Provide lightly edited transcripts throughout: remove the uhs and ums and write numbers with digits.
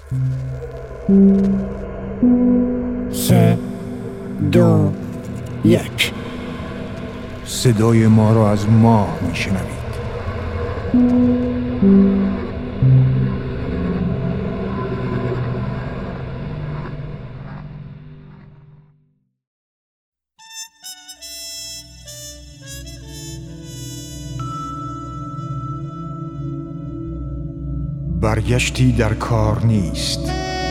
3 2 1. صدای ما را از ماه میشنوید. برگشتی در کار نیست.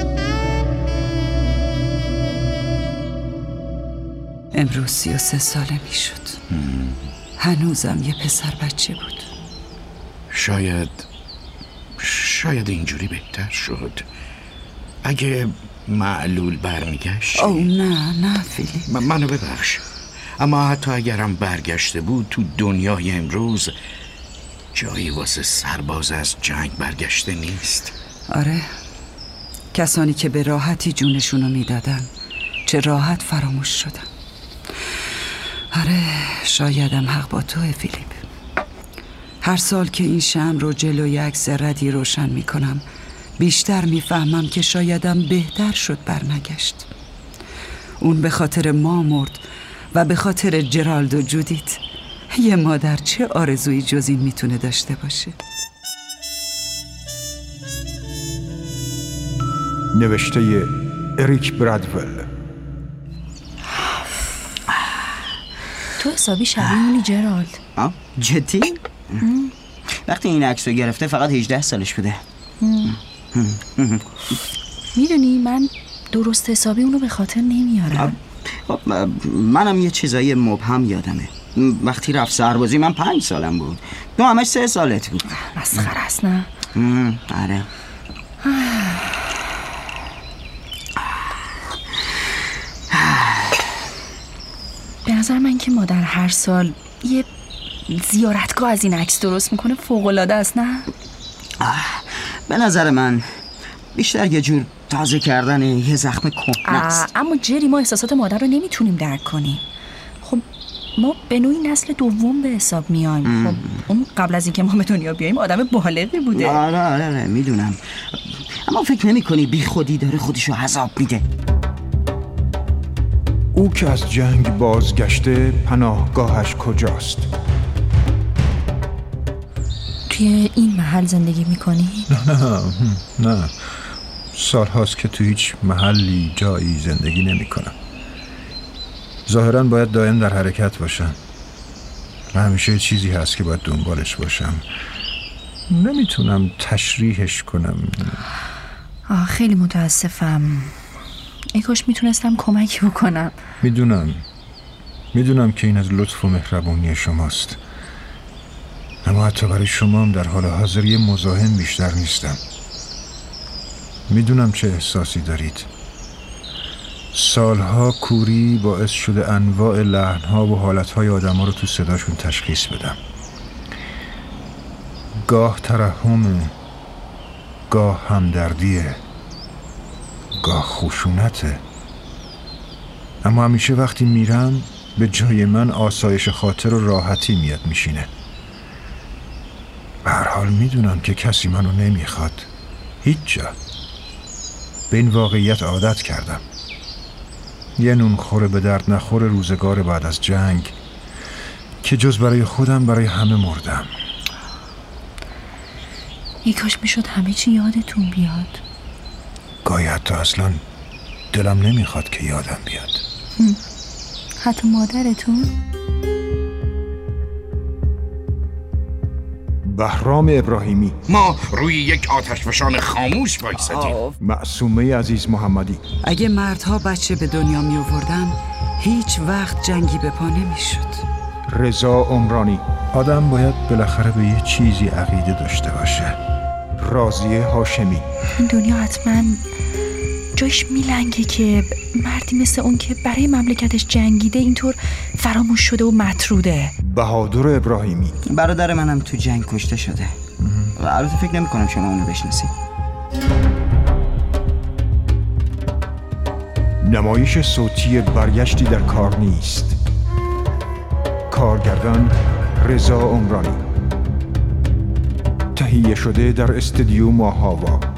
امروز 33 ساله می شد. هنوزم یه پسر بچه بود. شاید اینجوری بهتر شد اگه معلول برمیگشت. او نه فیلیپ، منو ببخش، اما حتی اگرم برگشته بود تو دنیای امروز جایی واسه سرباز از جنگ برگشته نیست. آره، کسانی که به راحتی جونشونو میدادن چه راحت فراموش شدن. آره، شایدم حق با توه فیلیپ. هر سال که این شمع رو جلوی عکس ردی روشن میکنم بیشتر میفهمم که شایدم بهتر شد برنگشت. اون به خاطر ما مرد و به خاطر جرالد و جودیت. یه مادر چه آرزویی جز این میتونه داشته باشه؟ نوشته اریک برادول. تو حسابی شبیه جرالد. جدی؟ وقتی این عکس رو گرفته فقط 18 سالش بوده. میدونی من درست حسابی اونو به خاطر نمیارم. منم یه چیزایی مبهم یادمه. وقتی رفت سربازی من 5 سالم بود. تو همش 3 سالت بود. مسخره است نه؟ آره. به نظر من که مادر هر سال یه زیارتگاه از این عکس درست میکنه فوق‌العاده است نه؟ به نظر من بیشتر یه جور تازه کردن یه زخم کهنه است. اما جری ما احساسات مادر رو نمیتونیم درک کنیم. خب ما به نوعی نسل دوم به حساب میایم. خب اون قبل از اینکه ما به دنیا بیاییم آدم بالغی بوده. آره میدونم، اما فکر نمی کنی بی خودی داره خودشو عذاب میده؟ او که از جنگ بازگشته پناهگاهش کجاست؟ توی این محل زندگی میکنی؟ نه سالهاست که تو هیچ محلی جایی زندگی نمی کنم. ظاهراً باید دائم در حرکت باشم و همیشه چیزی هست که باید دنبالش باشم. نمیتونم تشریحش کنم. خیلی متاسفم. ای کاش میتونستم کمکی بکنم. میدونم که این از لطف و مهربونی شماست، اما حتی برای شما هم در حال حاضر یه مزاحم بیشتر نیستم. میدونم چه احساسی دارید. سالها کوری باعث شده انواع لحن‌ها و حالت‌های آدم‌ها رو تو صداشون تشخیص بدم. گاه ترحمه، گاه همدردیه، گاه خشونته، اما همیشه وقتی میرم به جای من آسایش خاطر و راحتی میاد میشینه. به هر حال میدونم که کسی منو نمیخواد هیچ جا. به این واقعیت عادت کردم. یه نونخوره به درد نخور روزگار بعد از جنگ که جز برای خودم برای همه مردم. ای کاش میشد همه چی یادتون بیاد. گاهی حتی اصلا دلم نمیخواد که یادم بیاد. حتی مادرتون؟ بهرام ابراهیمی. ما روی یک آتشفشان خاموش وایسادیم. معصومه عزیز محمدی. اگه مردها بچه به دنیا می آوردن هیچ وقت جنگی به پا نمی شد. رضا عمرانی. آدم باید بالاخره به یه چیزی عقیده داشته باشه. راضیه هاشمی. این دنیا حتما جایش میلنگه که مردی مثل اون که برای مملکتش جنگیده اینطور فراموش شده و مطروده. بهادر ابراهیمی. برادر منم تو جنگ کشته شده و البته فکر نمی کنم شما اونو بشناسید. نمایش صوتی برگشتی در کار نیست. کارگردان رضا عمرانی. تهیه شده در استودیو ماهاوا.